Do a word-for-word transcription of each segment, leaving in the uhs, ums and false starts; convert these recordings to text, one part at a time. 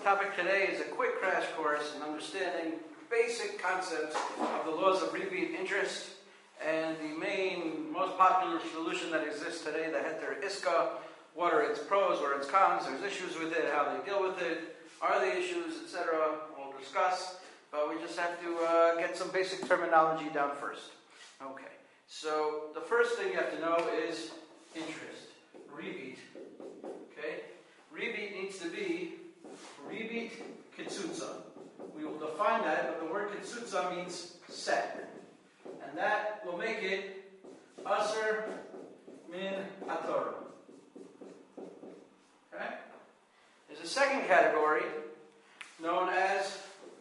topic today is a quick crash course in understanding basic concepts of the laws of rebate interest and the main, most popular solution that exists today, the heter iska. What are its pros, what are its cons, there's issues with it, how they deal with it, are the issues, et cetera. We'll discuss, but we just have to uh, get some basic terminology down first. Okay, so the first thing you have to know is interest, rebate. Okay, rebate needs to be rebate kitsutza. We will define that, but the word kitsutza means set. And that will make it aser min haTorah. Okay? There's a second category known as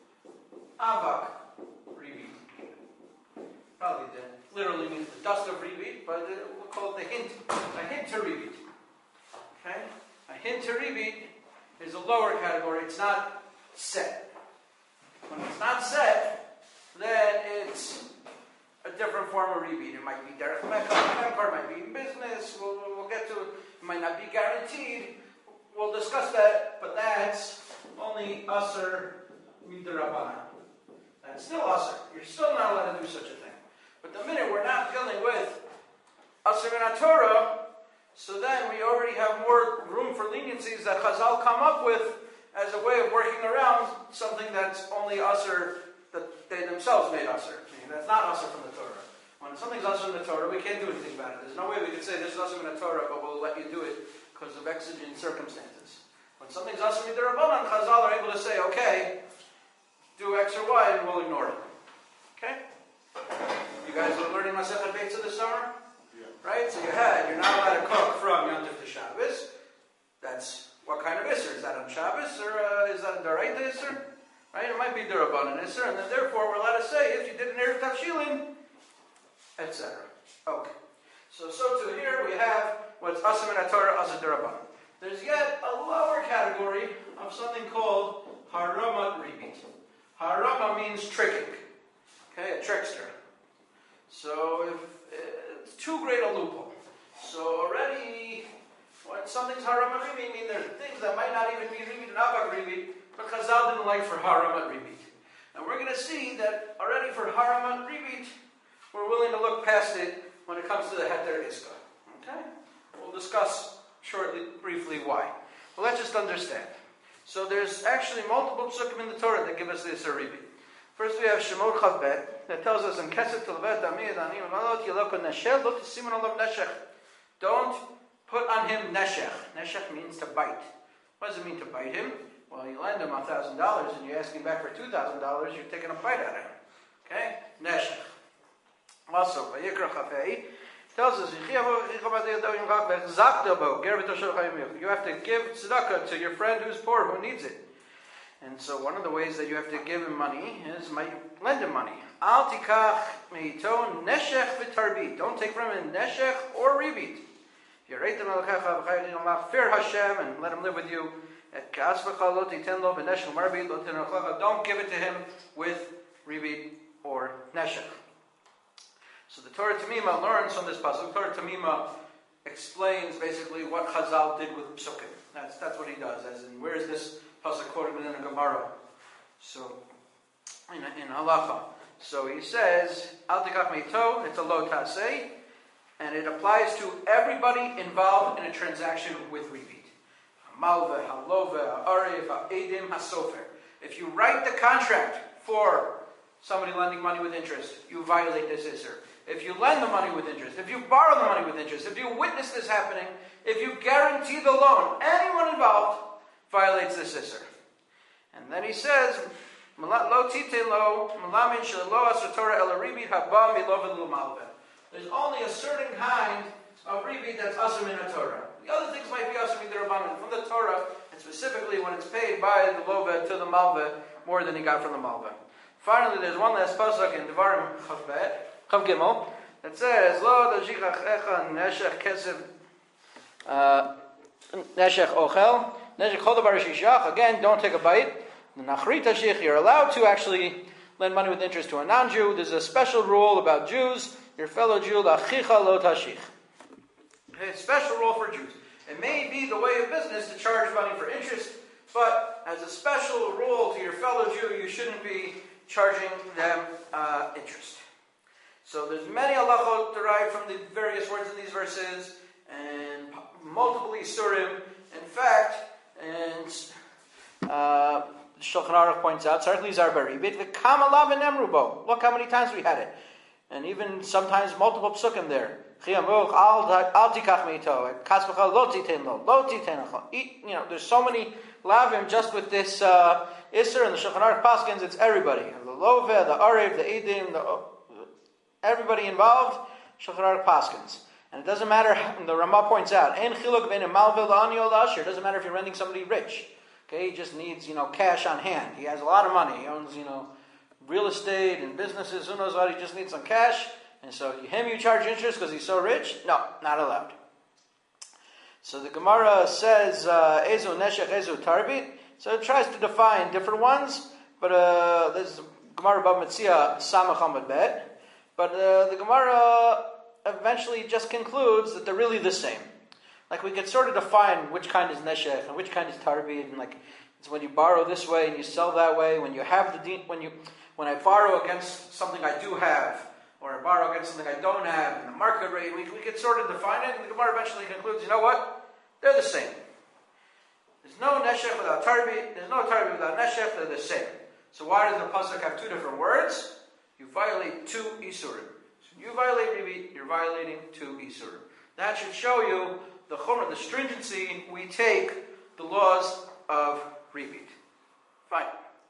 avak rebate. Probably the, literally means the dust of rebate, but we'll call it the hint, a hint to rebate. Okay? A hint to rebate is a lower category. It's not set. When it's not set, then it's a different form of rebate. It might be derech mekar, it might be in business. We'll, we'll get to it. It might not be guaranteed. We'll discuss that, but that's only aser midrabanan. That's still aser. You're still not allowed to do such a thing. But the minute we're not dealing with aser min haTorah, so then we already have more room for leniencies that Chazal come up with as a way of working around something that's only aser that they themselves made aser. I mean, that's not aser from the Torah. When something's aser in the Torah, we can't do anything about it. There's no way we could say this is aser in the Torah, but we'll let you do it because of exigent circumstances. When something's aser midrabanan, Chazal are able to say, okay, do X or Y, and we'll ignore it. Okay? You guys were learning Masechet Beitza this summer? Yeah. Right? So you had, you're not allowed to cook from Yom Tov to Shabbos. That's what kind of Isser? Is that on Shabbos, or uh, is that a Doraita Isser? Right? It might be Durabanan Isser, and then therefore we're allowed to say, if you did an Erev Tavshilin, et cetera. Okay. So, so to here we have what's Aser min haTorah, Aser Durabanan. There's yet a lower category of something called Harama rebate. Harama means tricking. Okay, a trickster. So if it's too great a loophole. So already, when something's Harama rebate, mean there's things that might not even be rebate and avak rebate, but Chazal didn't like for Harama rebate. And we're going to see that already for Harama rebate, we're willing to look past it when it comes to the heter iska. Okay? We'll discuss shortly, briefly why. But let's just understand. So there's actually multiple psukim in the Torah that give us this rebate. First we have Shemot Chavbet that tells us in Kesef Telvet Amid Ani Malot Yeloko Neshech Lo Tisimun Olav Neshech. Don't put on him neshech. Neshech means to bite. What does it mean to bite him? Well, you lend him a thousand dollars and you ask him back for two thousand dollars. You're taking a bite out of him. Okay, neshech. Also, Vayikra Chafei tells us you have to give tzedakah to your friend who's poor, who needs it. And so one of the ways that you have to give him money is my, lend him money. Al tikach meito neshech v'tarbit. Don't take from him neshech or rebate. Fear Hashem and let him live with you. Don't give it to him with rebate or neshech. So the Torah Tamima learns from this pasuk. Torah Tamima explains basically what Chazal did with psukim. That's that's what he does. As in, where is this pasuk quoted in the Gemara? So in in halacha. So he says, "Al tikach meito." It's a lo taseh, and it applies to everybody involved in a transaction with rebate. Malve, halove, ha'arev, ha'edim, ha'sofer. If you write the contract for somebody lending money with interest, you violate this isser. If you lend the money with interest, if you borrow the money with interest, if you witness this happening, if you guarantee the loan, anyone involved violates this isser. And then he says, there's only a certain kind of rebate that's aser min haTorah. The other things might be aser midrabanan from the Torah, and specifically when it's paid by the loveh to the malveh more than he got from the malveh. Finally, there's one last pasuk in Devarim Chavbet, Chav Gimel, that says, Lo dajikach echa neshech kesef neshech ochel neshech chol davar shishach. Again, don't take a bite. Nachrit hashich, you're allowed to actually lend money with interest to a non-Jew. There's a special rule about Jews. Your fellow Jew, lachicha lo tashich. A special rule for Jews. It may be the way of business to charge money for interest, but as as a special rule to your fellow Jew, you shouldn't be charging them uh, interest. So there's many halachot derived from the various words in these verses, and multiple isurim. In fact, and uh, Shulchan Aruch points out, certainly Zar Baribit, the Kamalav and Emrubo. Look how many times we had it. And even sometimes multiple psukim there. You know, there's so many lavim just with this uh, Isser, and the Shulchan Aruch Paskins, it's everybody. The Love, the Arev, the Edim, the, everybody involved, Shulchan Aruch Paskins. And it doesn't matter, and the Ramah points out, it doesn't matter if you're renting somebody rich. Okay, he just needs, you know, cash on hand. He has a lot of money. He owns, you know, real estate and businesses. Who knows what? He just needs some cash. And so him you charge interest because he's so rich? No, not allowed. So the Gemara says, Ezu neshech, Ezu tarbit. So it tries to define different ones. But uh, there's Gemara Bava Metzia Samach Amud Bet. But uh, the Gemara eventually just concludes that they're really the same. Like we could sort of define which kind is neshech and which kind is tarbit, and like it's when you borrow this way and you sell that way. When you have the de- when you when I borrow against something I do have, or I borrow against something I don't have, in the market rate, we we could sort of define it. And the Gemara eventually concludes, you know what? They're the same. There's no neshech without tarbit. There's no tarbit without neshech. They're the same. So why does the pasuk have two different words? You violate two isurim. So you violate ribit, you're violating two isurim. That should show you the chumrah, the stringency we take the laws of ribit. Fine.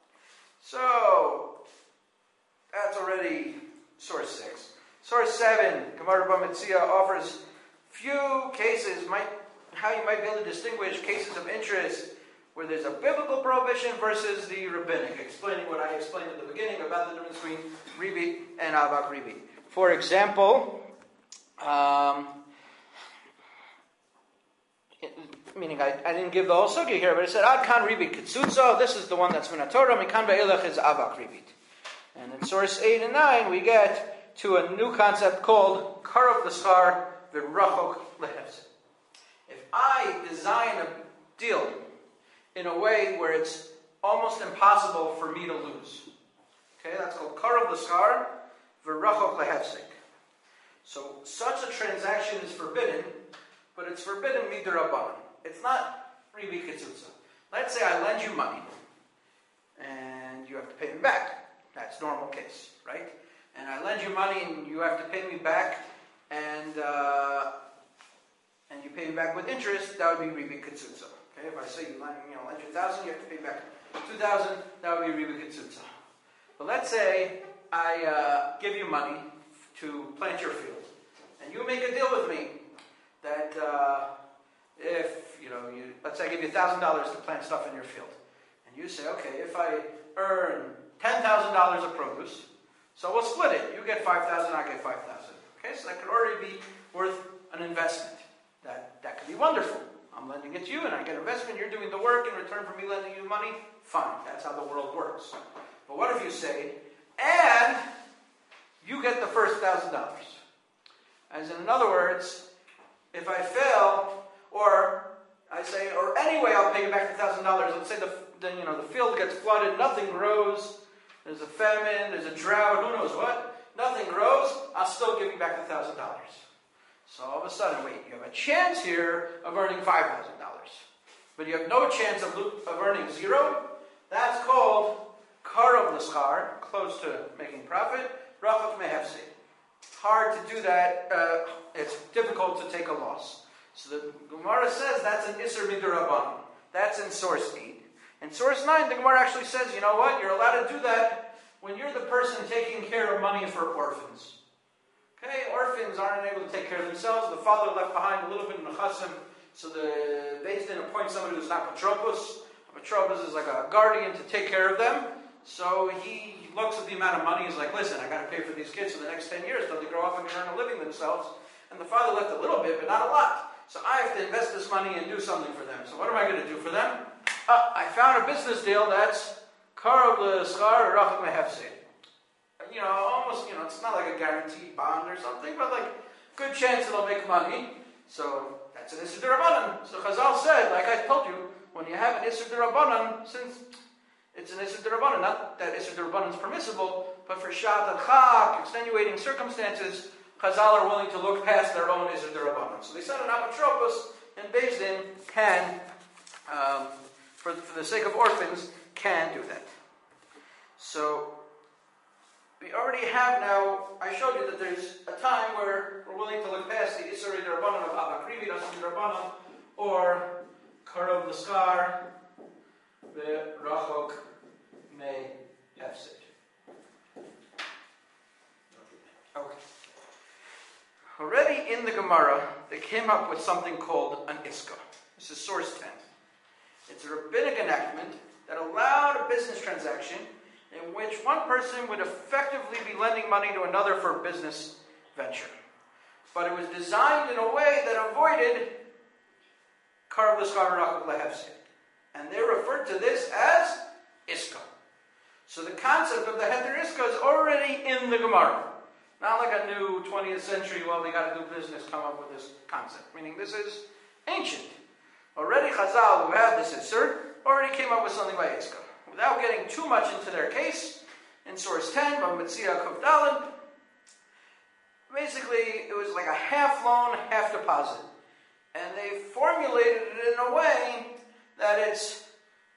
So that's already source six. Source seven, Gemara Bava Metzia offers few cases, might, how you might be able to distinguish cases of interest where there's a biblical prohibition versus the rabbinic, explaining what I explained at the beginning about the difference between ribit and avak ribit. For example, um, meaning I, I didn't give the whole sugya here, but it said ad kan ribit kitzutza. This is the one that's min Torah. Mikan be'elach is avak ribit. And in source eight and nine, we get to a new concept called karov l'schar v'rachok lehefzeh. If I design a deal in a way where it's almost impossible for me to lose, okay, that's called karov l'schar v'rachok lehefzeh. So such a transaction is forbidden, but it's forbidden midrabanan. It's not ribit kitzutza. Let's say I lend you money, and you have to pay me back. That's normal case, right? And I lend you money, and you have to pay me back, and uh, and you pay me back with interest. That would be ribit kitzutza. Okay, if I say you lend, you know, lend you a thousand, you have to pay back two thousand. That would be ribit kitzutza. But let's say I uh, give you money to plant your field, and you make a deal with me that uh, if you know, you let's say I give you a thousand dollars to plant stuff in your field, and you say, okay, if I earn ten thousand dollars of produce, so we'll split it. You get five thousand dollars, I get five thousand dollars. Okay, so that could already be worth an investment. That that could be wonderful. I'm lending it to you, and I get investment. You're doing the work in return for me lending you money. Fine, that's how the world works. But what if you say, and you get the first one thousand dollars? As in, in other words, if I fail, or I say, or anyway, I'll pay you back the one thousand dollars. Let's say the, the, you know, the field gets flooded, nothing grows, there's a famine, there's a drought, who knows what, nothing grows, I'll still give you back the one thousand dollars. So all of a sudden, wait, you have a chance here of earning five thousand dollars, but you have no chance of, of earning zero. That's called karov l'schar, close to making profit, rachok mehefzeh. Hard to do that, uh, it's difficult to take a loss. So the Gemara says that's an Isser Midrabanan. That's in source eight. In source nine, the Gemara actually says, you know what, you're allowed to do that when you're the person taking care of money for orphans. Okay, orphans aren't able to take care of themselves. The father left behind a little bit in the chassim, so the Beis Din appoints somebody who's not patropos. A patropos is like a guardian to take care of them. So he looks at the amount of money, he's like, listen, I got to pay for these kids for the next ten years till they grow up and earn a living themselves. And the father left a little bit, but not a lot. So I have to invest this money and do something for them. So what am I going to do for them? Uh, I found a business deal that's karov l'schar rachok mehefzeh. You know, almost, you know, it's not like a guaranteed bond or something, but like, good chance it'll make money. So that's an Isser D'Rabbanan. So Chazal said, like I told you, when you have an Isser D'Rabbanan, since it's an Isser D'Rabbanan, not that Isser D'Rabbanan is permissible, but for Shat and Chak, extenuating circumstances, Chazal are willing to look past their own Isser D'Rabbanan. So they said an apotropos and Beis Din can, um, for, for the sake of orphans, can do that. So, we already have now, I showed you that there's a time where we're willing to look past the Isser D'Rabbanan of Avak Rivi, Asur D'Rabbanan, or Karov L'Skar, the Rachok May Hefsid. Okay. Already in the Gemara, they came up with something called an Iska. This is source ten. It's a rabbinic enactment that allowed a business transaction in which one person would effectively be lending money to another for a business venture. But it was designed in a way that avoided Karv L'Skar Rachok Lehefsid. And they referred to this as Iska. So the concept of the Heter Iska is already in the Gemara. Not like a new twentieth century, well, we got to do business, come up with this concept. Meaning this is ancient. Already Chazal, who had this Isser, already came up with something by Iska. Without getting too much into their case, in source ten, by Metzia Kuf Daled, basically it was like a half loan, half deposit. And they formulated it in a way that it's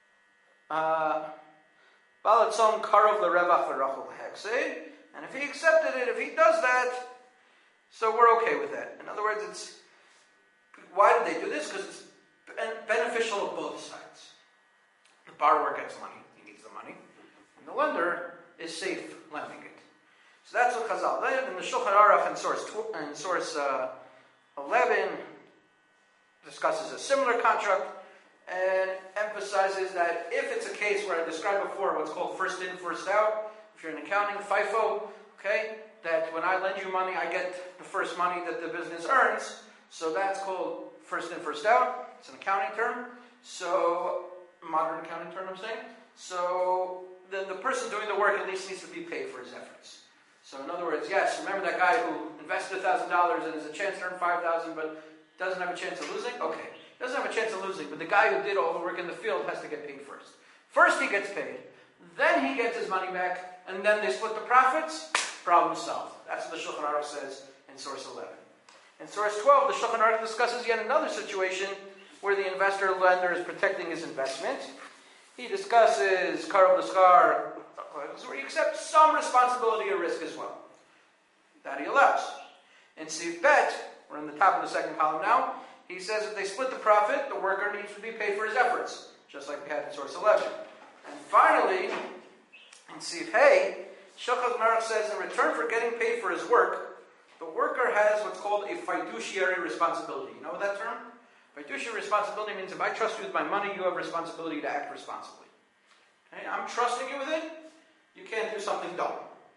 Balatzon Karov L'Revach L'Rachol L'Heksid. And if he accepted it, if he does that, so we're okay with that. In other words, it's why did they do this? Because it's beneficial of both sides. The borrower gets money, he needs the money, and the lender is safe lending it. So that's what Chazal did. In the Shulchan Aruch in source tw- in source uh, eleven discusses a similar contract and emphasizes that if it's a case where I described before what's called first in, first out. If you're in accounting, FIFO, okay, that when I lend you money, I get the first money that the business earns. So that's called first in, first out. It's an accounting term. So, modern accounting term, I'm saying. So, then the person doing the work at least needs to be paid for his efforts. So, in other words, yes, remember that guy who invested one thousand dollars and has a chance to earn five thousand dollars but doesn't have a chance of losing? Okay, doesn't have a chance of losing, but the guy who did all the work in the field has to get paid first. First he gets paid, then he gets his money back, and then they split the profits, problem solved. That's what the Shulchan Aruch says in source eleven. In source twelve, the Shulchan Aruch discusses yet another situation where the investor lender is protecting his investment. He discusses Karov L'Skar, where he accepts some responsibility or risk as well. That he allows. In Sif Bet, we're in the top of the second column now, he says if they split the profit, the worker needs to be paid for his efforts, just like we had in source eleven. And finally, in Sif Hey, Shulchan Aruch says in return for getting paid for his work, the worker has what's called a fiduciary responsibility. You know what that term? Fiduciary responsibility means if I trust you with my money, you have responsibility to act responsibly. Okay? I'm trusting you with it, you can't do something dumb.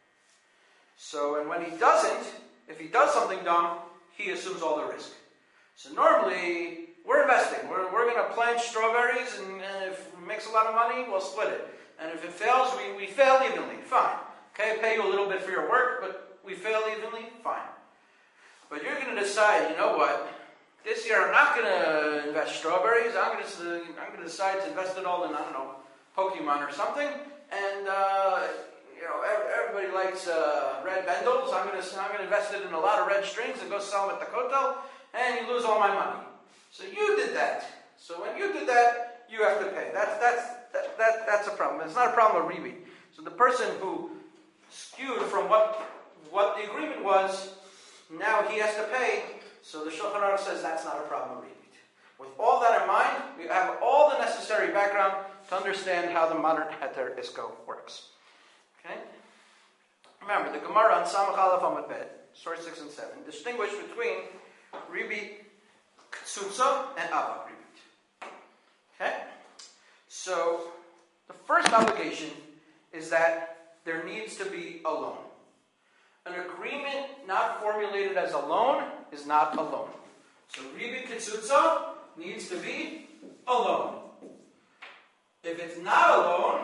So, and when he doesn't, if he does something dumb, he assumes all the risk. So normally, we're investing. We're, we're going to plant strawberries, and, and if it makes a lot of money, we'll split it. And if it fails, we, we fail evenly. Fine. Okay, pay you a little bit for your work, but we fail evenly. Fine. But you're going to decide, you know what? This year I'm not going to invest strawberries. I'm going to I'm going to decide to invest it all in, I don't know, Pokemon or something. And uh, you know, everybody likes uh, red bundles. I'm going to I'm going to invest it in a lot of red strings and go sell them at the kotel, and you lose all my money. So you did that. So when you did that, you have to pay. That's that's that, that that's a problem. It's not a problem of rebate. So the person who skewed from what what the agreement was, now he has to pay. So the Shulchan Aruch says that's not a problem of rebate. With all that in mind, we have all the necessary background to understand how the modern Heter Iska works. Okay? Remember, the Gemara on Samach Aleph Amud Bet, source six and seven, distinguish between rebate Ktsutsa and Avak rebate. Okay? So, the first obligation is that there needs to be a loan. An agreement not formulated as a loan is not a loan. So, rebate Ktsutsa needs to be a loan. If it's not a loan,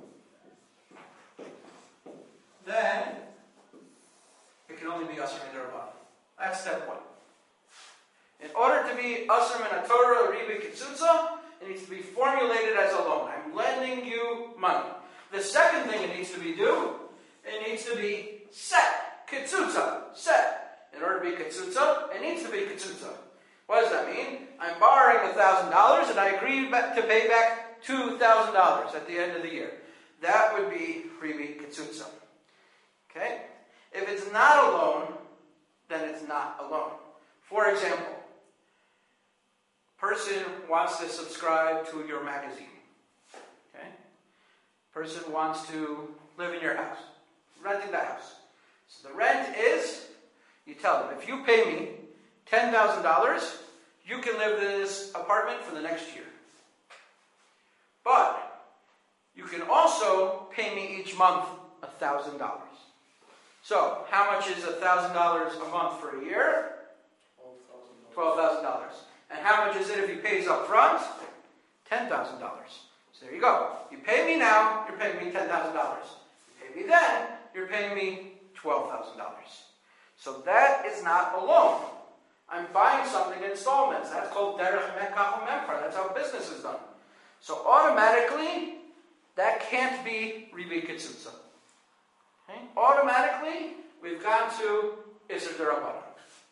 then it can only be Asr Min D'Rabbanan. That's step one. In order to be Asr Min HaTorah or rebate Ktsutsa, it needs to be formulated as a loan. I'm lending you money. The second thing it needs to be do, it needs to be set. Ketzutza, set. In order to be ketzutza, it needs to be ketzutza. What does that mean? I'm borrowing one thousand dollars and I agree to pay back two thousand dollars at the end of the year. That would be ribit ketzutza. Okay? If it's not a loan, then it's not a loan. For example, person wants to subscribe to your magazine. Okay? Person wants to live in your house. Renting the house. So the rent is, you tell them, if you pay me ten thousand dollars, you can live in this apartment for the next year. But you can also pay me each month one thousand dollars. So, how much is one thousand dollars a month for a year? twelve thousand dollars. And how much is it if he pays up front? ten thousand dollars. So there you go. You pay me now, you're paying me ten thousand dollars. You pay me then, you're paying me twelve thousand dollars. So that is not a loan. I'm buying something in installments. That's called derech mekach umemkar. That's how business is done. So automatically, that can't be ribit ketzutza. Okay? Automatically, we've gone to Isser D'Rabbanan.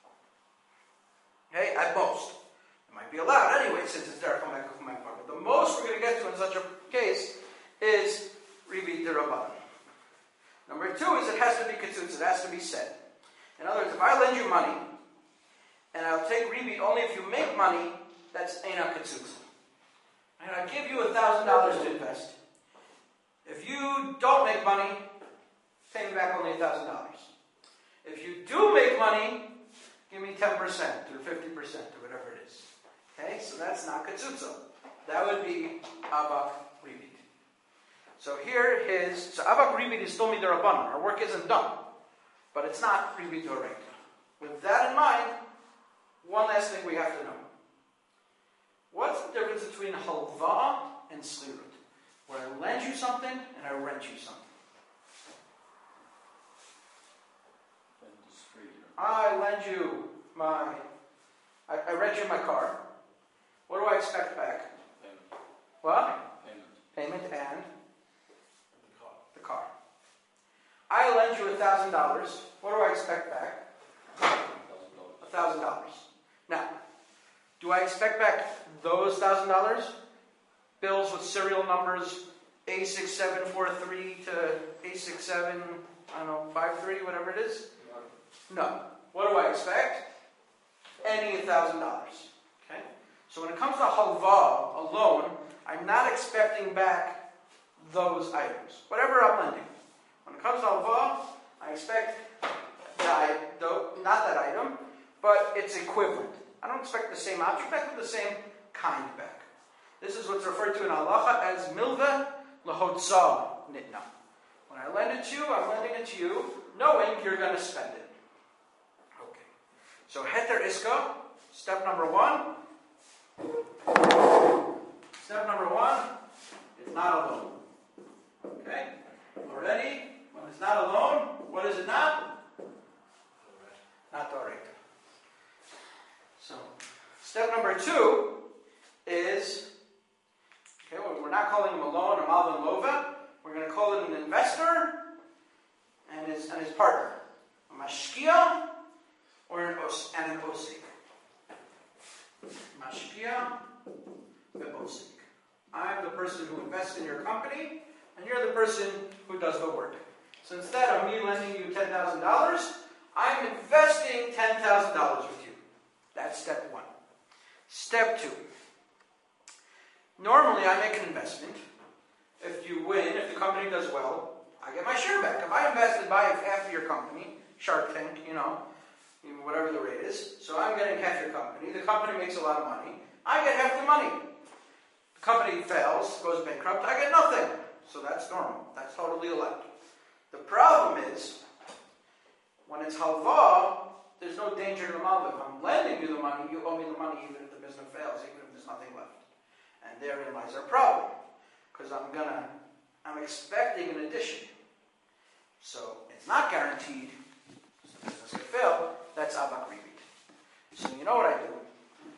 Okay, at most. It might be allowed anyway, since it's derech mekach umemkar. But the most we're going to get to in such a case is ribit D'Rabbanan. Number two is it has to be ketzutza. It has to be said. In other words, if I lend you money, and I'll take ribit only if you make money, that's eina ketzutza. And I give you one thousand dollars to invest. If you don't make money, pay me back only one thousand dollars. If you do make money, give me ten percent or fifty percent or whatever it is. Okay, so that's not ketzutza. That would be avak ribit. So here his, so avak ribit is still mid'Rabbanan. Our work isn't done. But it's not ribit d'oraita. With that in mind, one last thing we have to know. What's the difference between halva and slirut? Where I lend you something and I rent you something. I lend you my, I, I rent you my car. What do I expect back? Payment. What? Payment. Payment and? The car. The car. I lend you a thousand dollars. What do I expect back? A thousand dollars. Now, do I expect back those thousand dollars? Bills with serial numbers A six seven four three to A six seven, I don't know, five three, whatever it is? No. What do I expect? Any a thousand dollars. Okay? So when it comes to halva, a loan, I'm not expecting back those items. Whatever I'm lending. When it comes to halva, I expect that, not that item, but its equivalent. I don't expect the same object back, but the same kind back. This is what's referred to in halacha as milveh lahotza nitna. When I lend it to you, I'm lending it to you, knowing you're going to spend it. Okay. So heter iska, step number one. Step number one, it's not a loan. Okay? Already, when it's not a loan, what is it not? Not d'oraita. So, step number two is, okay, well, we're not calling him a loan, a malvin lova. We're going to call it an investor and his and his partner, a mashkia or an os, and an osik. Mashkia ve'osik. I'm the person who invests in your company, and you're the person who does the work. So instead of me lending you ten thousand dollars, I'm investing ten thousand dollars with you. That's step one. Step two. Normally, I make an investment. If you win, if the company does well, I get my share back. If I invested by half of your company, Shark Tank, you know, whatever the rate is, so I'm getting half your company. The company makes a lot of money. I get half the money. The company fails, goes bankrupt, I get nothing. So that's normal. That's totally allowed. The problem is, when it's halva, there's no danger to the malva. If I'm lending you the money, you owe me the money even if the business fails, even if there's nothing left. And therein lies our problem. Because I'm gonna, I'm expecting an addition. So it's not guaranteed. So the business could fail. That's avak ribit. So you know what I do?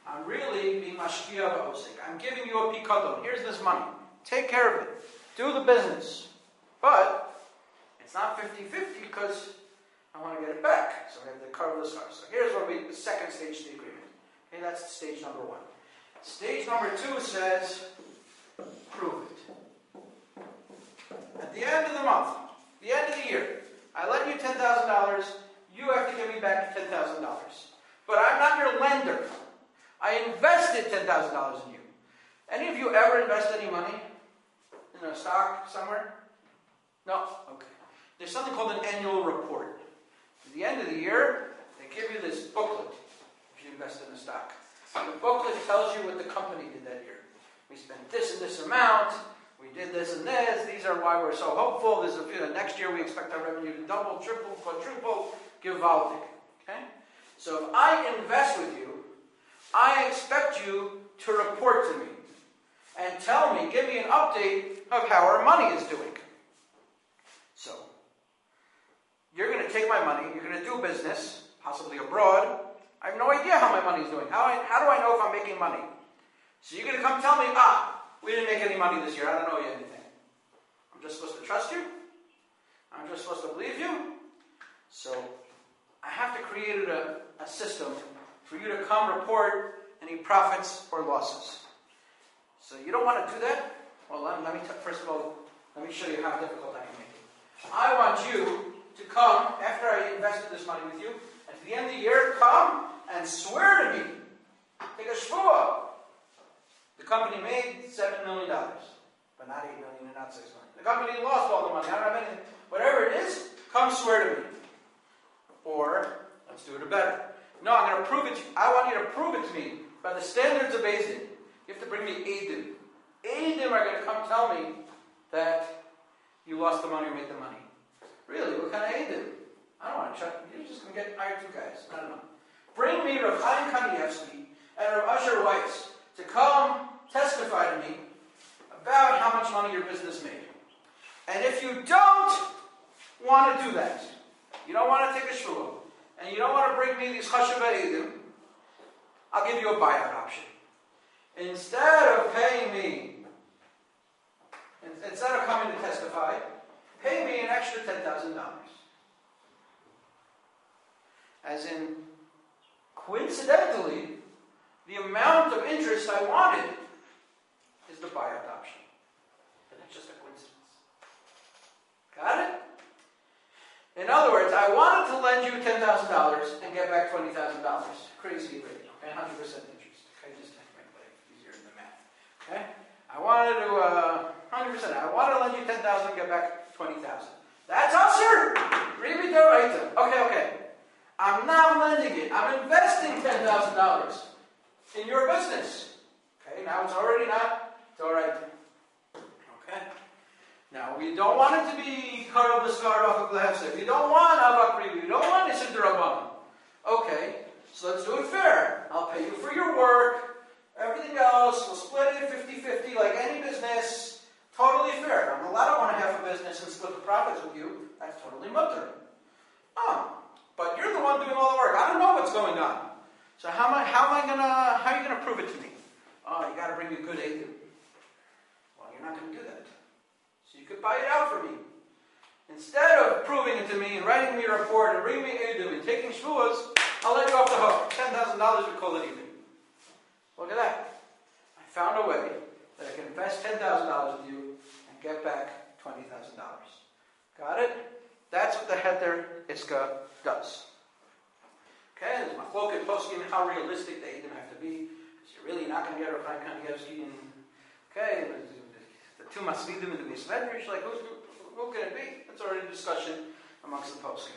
I'm really being mashkia v'osek. I'm giving you a pikadon. Here's this money. Take care of it. Do the business. But it's not fifty-fifty because I want to get it back. So we have to cover the stars. So here's what we, the second stage of the agreement. Okay, that's stage number one. Stage number two says, prove it. At the end of the month, the end of the year, I lend you ten thousand dollars. You have to give me back ten thousand dollars. But I'm not your lender. I invested ten thousand dollars in you. Any of you ever invest any money in a stock somewhere? No? Okay. There's something called an annual report. At the end of the year, they give you this booklet if you invest in a stock. The booklet tells you what the company did that year. We spent this and this amount. We did this and this. These are why we're so hopeful. This is, you know, next year we expect our revenue to double, triple, quadruple. Gewaltig. Okay? So if I invest with you, I expect you to report to me and tell me, give me an update of how our money is doing. So, you're going to take my money, you're going to do business, possibly abroad. I have no idea how my money is doing. How, I, how do I know if I'm making money? So you're going to come tell me, ah, we didn't make any money this year, I don't know you anything. I'm just supposed to trust you? I'm just supposed to believe you? So, I have to create a, a system for you to come report any profits or losses. So you don't want to do that? Well, let, let me, t- first of all, let me show you how difficult I can make it. I want you to come, after I invested this money with you, at the end of the year, come and swear to me. Take a shvuah. The company made seven million dollars, but not eight million dollars and not six million dollars. The company lost all the money. I don't have anything. Whatever it is, come swear to me. Or, let's do it better. No, I'm going to prove it to you. I want you to prove it to me by the standards of Beis Din. You have to bring me Eidim. Eidim are going to come tell me that you lost the money or made the money. Really? What kind of Eidim? I don't want to check. You're just going to get hired two guys. I don't know. Bring me Rav Chaim Kanievsky and Rav Asher Weiss to come testify to me about how much money your business made. And if you don't want to do that, you don't want to take a shvuah, and you don't want to bring me these chashuv eidim, I'll give you a buyout option. Instead of paying me, instead of coming to testify, pay me an extra ten thousand dollars. As in, coincidentally, the amount of interest I wanted is the buyout option. But that's just a coincidence. Got it? In other words, I wanted to lend you ten thousand dollars and get back twenty thousand dollars. Crazy rate, okay? one hundred percent interest. Okay, just to make life easier in the math. Okay? I wanted to, uh, one hundred percent. I wanted to lend you ten thousand dollars and get back twenty thousand dollars. That's usher! Ribi d'oraita. Okay, okay. I'm not lending it. I'm investing ten thousand dollars in your business. Okay, now it's already not d'oraita. Okay? Now, we don't want it to be Karel B'Skar Rachel Glehefsek. We don't want Avak Ribi. We don't want Nisim D'Rabbanan. Okay, so let's do it fair. I'll pay you for your work. Everything else, we'll split it fifty-fifty like any business. Totally fair. I'm allowed to own a half a business and split the profits with you. That's totally mutter. Oh, but you're the one doing all the work. I don't know what's going on. So how am I, how am I gonna, how are you gonna prove it to me? Oh, you gotta bring me good eidim. Well, you're not gonna do that. So you could buy it out for me. Instead of proving it to me and writing me a report and bringing me eidim and taking shvuas, I'll let you off the hook. ten thousand dollars we call it even. Look at that. I found a way that I can invest ten thousand dollars with you and get back twenty thousand dollars. Got it? That's what the Heter Iska does. Okay, there's machloket poskim how realistic the eidim have to be, because you're really not going to get Rav Chaim Kanievsky in. Okay, the two masvidim in the Beis Medrash, like who's, who can it be? That's already a discussion amongst the poskim.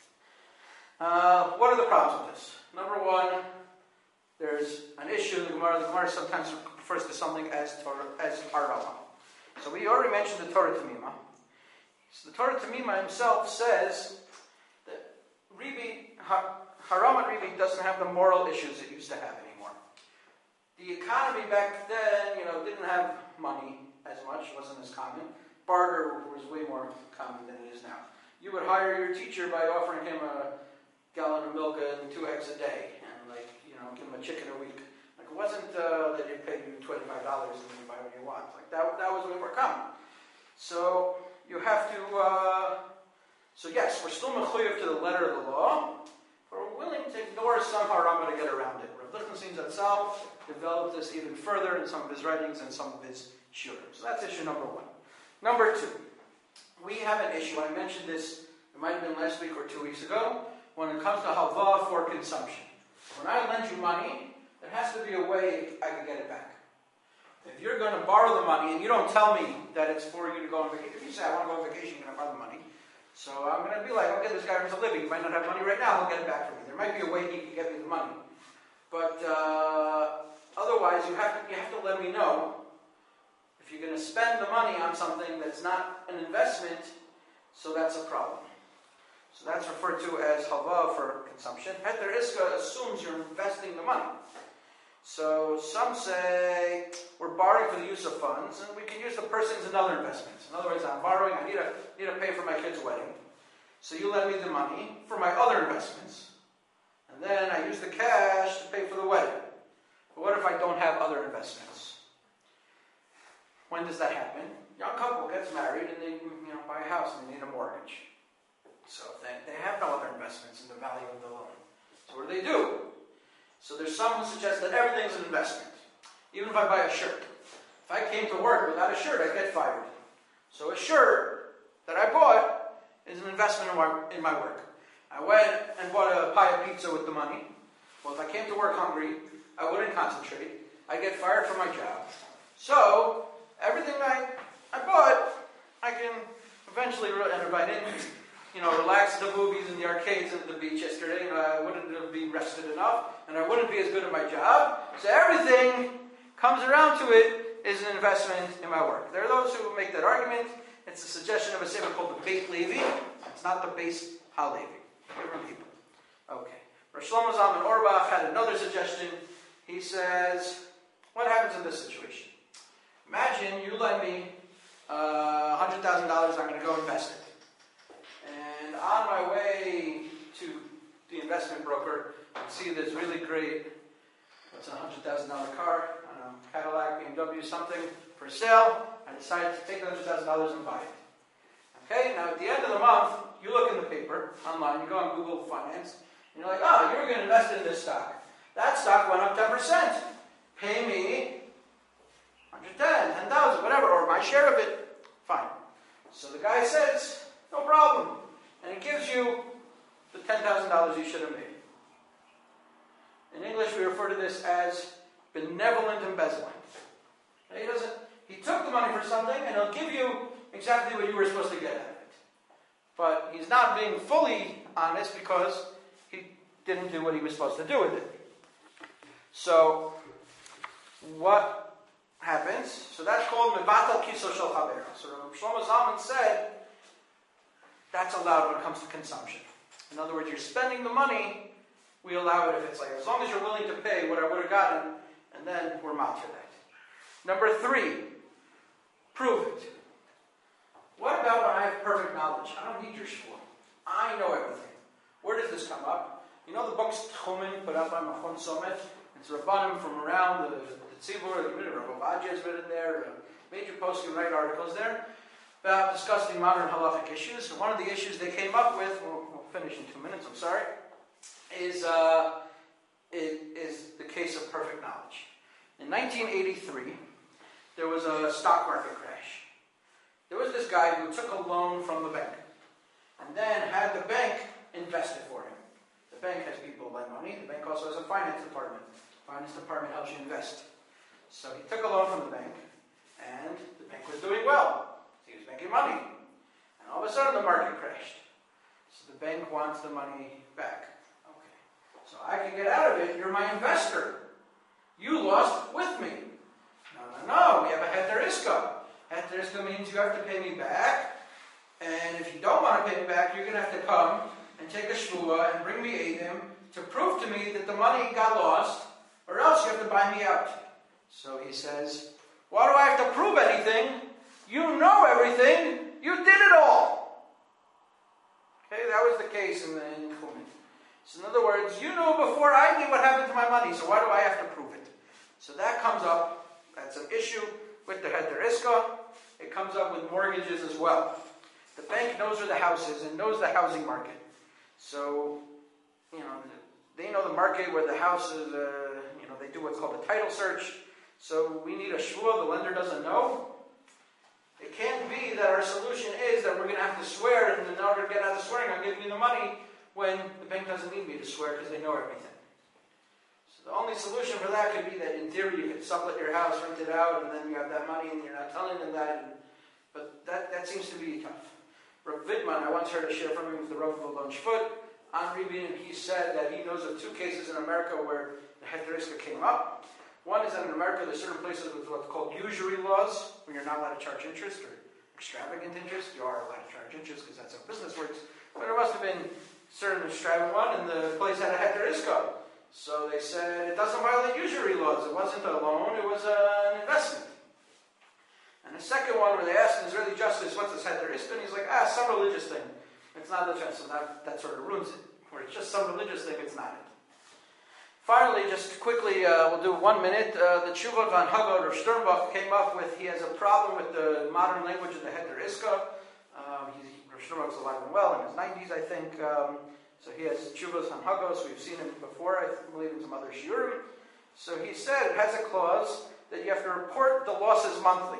Uh, what are the problems with this? Number one, there's an issue in the Gemara. The Gemara sometimes refers to something as Torah, as Harama. So we already mentioned the Torah Tamima. So the Torah Tamima himself says that Ribi, Haram and Ribi doesn't have the moral issues it used to have anymore. The economy back then, you know, didn't have money as much, wasn't as common. Barter was way more common than it is now. You would hire your teacher by offering him a gallon of milk and two eggs a day, and like, you know, give him a chicken a week, a It wasn't uh, that they paid you twenty-five dollars and you buy what you want. Like that, that was way more common. So you have to, uh, so yes, we're still mechuyev to the letter of the law, but we're willing to ignore some harama to get around it. Rav Lichtenstein Zatzal developed this even further in some of his writings and some of his shiurim. So that's issue number one. Number two, we have an issue. I mentioned this, it might have been last week or two weeks ago, when it comes to halva for consumption. When I lend you money, there has to be a way I can get it back. If you're going to borrow the money and you don't tell me that it's for you to go on vacation, if you say, I want to go on vacation, you're going to borrow the money. So I'm going to be like, okay, this guy earns a living. He might not have money right now, he'll get it back from me. There might be a way he can get me the money. But uh, otherwise, you have to, you have to let me know if you're going to spend the money on something that's not an investment, so that's a problem. So that's referred to as halva for consumption. Heter iska assumes you're investing the money. So some say we're borrowing for the use of funds, and we can use the person's in other investments. In other words, I'm borrowing, I need to, need to pay for my kid's wedding. So you lend me the money for my other investments, and then I use the cash to pay for the wedding. But what if I don't have other investments? When does that happen? Young couple gets married and they you know, buy a house and they need a mortgage. So they, they have no other investments in the value of the loan. So what do they do? So there's some who suggest that everything's an investment. Even if I buy a shirt. If I came to work without a shirt, I'd get fired. So a shirt that I bought is an investment in my, in my work. I went and bought a pie of pizza with the money. Well, if I came to work hungry, I wouldn't concentrate. I'd get fired from my job. So everything I, I bought, I can eventually, and if I didn't you know, relax the movies and the arcades and the beach yesterday, you know, I wouldn't be rested enough, and I wouldn't be as good at my job. So everything comes around to it is an investment in my work. There are those who make that argument. It's a suggestion of a sefer called the Beit Levi. It's not the Beis HaLevi. Different people. Okay. Rosh Shlomo Zalman Auerbach had another suggestion. He says, what happens in this situation? Imagine you lend me uh, one hundred thousand dollars, I'm going to go invest it. And on my way to the investment broker, I see this really great, what's a one hundred thousand dollars car, I don't know, Cadillac, B M W, something for sale. I decided to take the one hundred thousand dollars and buy it. Okay, now at the end of the month, you look in the paper, online, you go on Google Finance, and you're like, oh, you were going to invest in this stock. That stock went up ten percent. Pay me one hundred ten, ten thousand, whatever, or my share of it. Fine. So the guy says, no problem. And it gives you the ten thousand dollars you should have made. In English, we refer to this as benevolent embezzlement. Now, he doesn't. He took the money for something, and he'll give you exactly what you were supposed to get out of it. But he's not being fully honest because he didn't do what he was supposed to do with it. So, what happens? So that's called mevatel kiso shel chavero. So Shlomo Zalman said that's allowed when it comes to consumption. In other words, you're spending the money, we allow it if it's like, as long as you're willing to pay what I would have gotten, and then we're mad for that. Number three, prove it. What about when I have perfect knowledge? I don't need your shvua. I know everything. Where does this come up? You know the books Tchumen put out by Machon Somet? It's Rabbanim from around the, the Tzibur, the Rabbi Ovadia has written there, major posts who write articles there, about discussing modern halachic issues. And one of the issues they came up with, we'll, we'll finish in two minutes, I'm sorry, is, uh, it, is the case of perfect knowledge. In nineteen eighty-three, there was a stock market crash. There was this guy who took a loan from the bank, and then had the bank invest it for him. The bank has people lend money. The bank also has a finance department. The finance department helps you invest. So he took a loan from the bank, and the bank was doing well. He was making money. And all of a sudden the market crashed. So the bank wants the money back. Okay. So I can get out of it. You're my investor. You lost with me. No, no, no. We have a heter iska. Heter iska means you have to pay me back. And if you don't want to pay me back, you're going to have to come and take a shvua and bring me edim to prove to me that the money got lost, or else you have to buy me out. So he says, why do I have to prove anything? You know everything. You did it all. Okay, that was the case in the in Tchumen. So in other words, you knew before I knew what happened to my money, so why do I have to prove it? So that comes up, that's an issue with the heter iska. It comes up with mortgages as well. The bank knows where the house is and knows the housing market. So, you know, they know the market where the house is, uh, you know, they do what's called a title search. So we need a shvua, the lender doesn't know. It can't be that our solution is that we're going to have to swear, and in order to get out of swearing, I'm giving you the money, when the bank doesn't need me to swear because they know everything. So the only solution for that could be that in theory you could sublet your house, rent it out, and then you have that money and you're not telling them that. And, but that, that seems to be tough. Rav Vidman, I once heard a share from him with the Rav Volon Shvut. On Ribin, he said that he knows of two cases in America where the heter iska came up. One is that in America there's certain places with what's called usury laws, where you're not allowed to charge interest or extravagant interest. You are allowed to charge interest because that's how business works. But there must have been a certain extravagant one, and the place had a heter iska. So they said it doesn't violate usury laws. It wasn't a loan, it was uh, an investment. And the second one where they asked Israeli justice, what's this heter iska? And he's like, ah, some religious thing. It's not the so that, that sort of ruins it. Where it's just some religious thing, it's not it. Finally, just quickly, uh, we'll do one minute. Uh, the Tshuva van Hagod or Sternbach came up with, he has a problem with the modern language of the heter iska. Um, Sternbach's alive and well, in his nineties, I think. Um, so he has Tshuvas on Hagos. We've seen him before, I believe, in some other shiurim. So he said it has a clause that you have to report the losses monthly.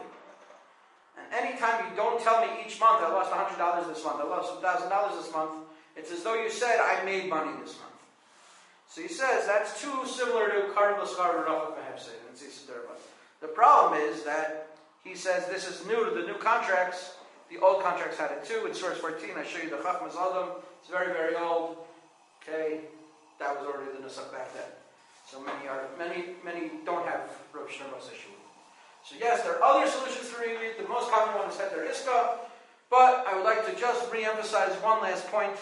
And anytime you don't tell me each month, I lost one hundred dollars this month, I lost one thousand dollars this month, it's as though you said, I made money this month. So he says that's too similar to Karv L'Skar Rachel Mehepsid and Tzitz. The problem is that he says this is new to the new contracts. The old contracts had it too. In source fourteen, I show you the Chachmas Adam. It's very, very old. Okay, that was already the Nusach back then. So many are many, many don't have Rav Shnerbach's issue. So yes, there are other solutions to read. The most common one is heter iska. But I would like to just re-emphasize one last point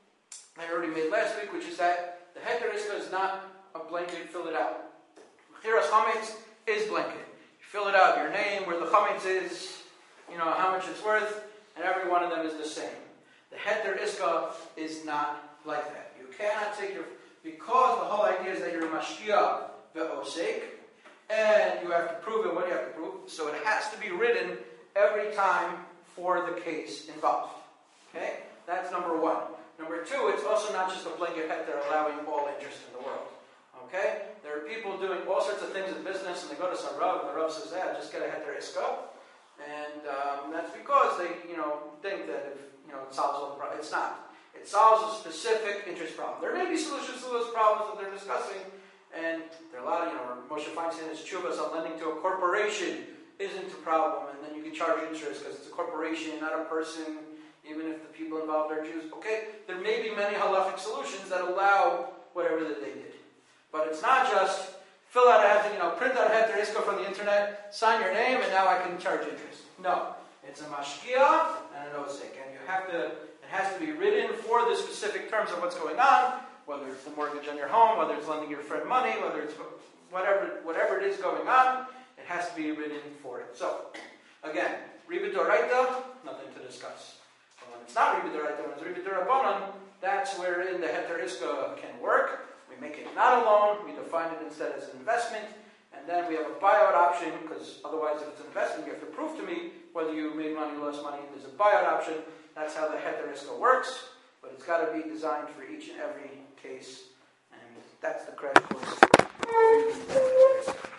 I already made last week, which is that the heter iska is not a blanket, fill it out. Mechiras chametz is blanket. You fill it out, your name, where the chametz is, you know, how much it's worth, and every one of them is the same. The heter iska is not like that. You cannot take your, because the whole idea is that you're a mashkia ve'osek, and you have to prove it. What do you have to prove? So it has to be written every time for the case involved. Okay? That's number one. Number two, it's also not just a blanket heter allowing all interest in the world. Okay? There are people doing all sorts of things in business, and they go to some Rav, and the Rav says, yeah, just get a heter iska. And um, that's because they, you know, think that if, you know, it solves all the problems. It's not. It solves a specific interest problem. There may be solutions to those problems that they're discussing, and there are a lot of, you know, Moshe Feinstein is Chuvas on lending to a corporation isn't a problem, and then you can charge interest because it's a corporation, not a person, even if the people involved are Jews. Okay? There may be many halachic solutions that allow whatever that they did. But it's not just fill out a heter, you know, print out a heter iska from the internet, sign your name, and now I can charge interest. No. It's a mashkia and an osek. And you have to, it has to be written for the specific terms of what's going on, whether it's the mortgage on your home, whether it's lending your friend money, whether it's whatever whatever it is going on, it has to be written for it. So, again, Ribit Doraita, nothing to discuss. But when it's not Ribit Doraita, when it's Ribit Dorabanan, that's wherein the heter iska can work. We make it not a loan, we define it instead as an investment, and then we have a buyout option, because otherwise if it's an investment, you have to prove to me whether you made money, lost money. There's a buyout option. That's how the heter iska works, but it's got to be designed for each and every case, and that's the crash course.